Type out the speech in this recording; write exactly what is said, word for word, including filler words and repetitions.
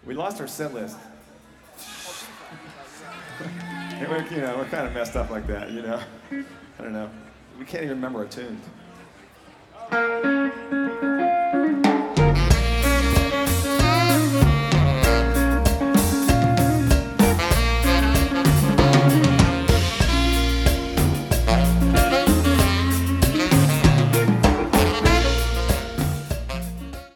We lost our set list. And we're, you know, we're kind of messed up like that, you know. I don't know. We can't even remember our tunes.